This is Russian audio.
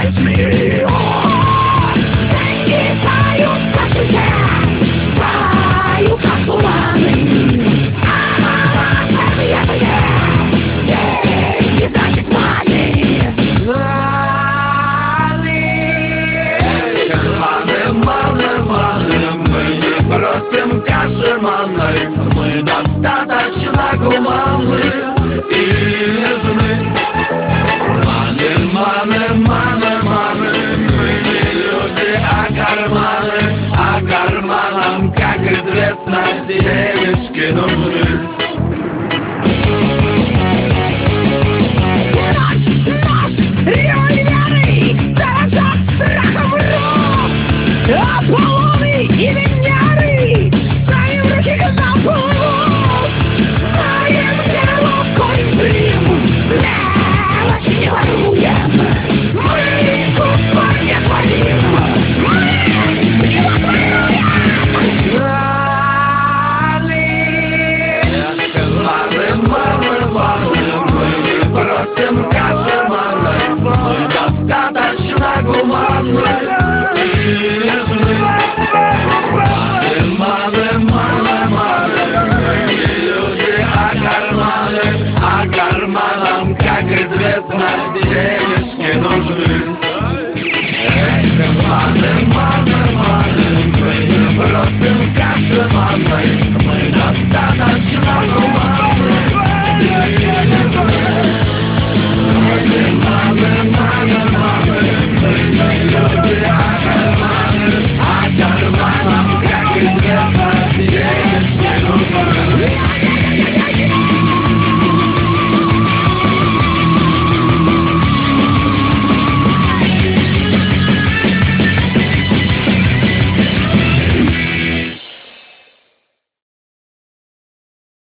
СМИ. Деньги тают, как свете, тают, как туманы. Деньги значит money. Маны, мы не просим кашеманы, мы достаточно гуманны и нежны. Маны, мы не люди, а карманам, как известно, денежки нужны. Наш револьверы дорожат страхом рук. Аполлоны и Венеры сами в руки к нам плывут. Знаем, где ловкий дым, мелочи не воруем. Мы искусство не творим, мы его творим. Мы не просим кашеманы, мы достаточно гуманны и нежны. Маны, мы не люди, а карманам, как известно, денежки нужны. Маны,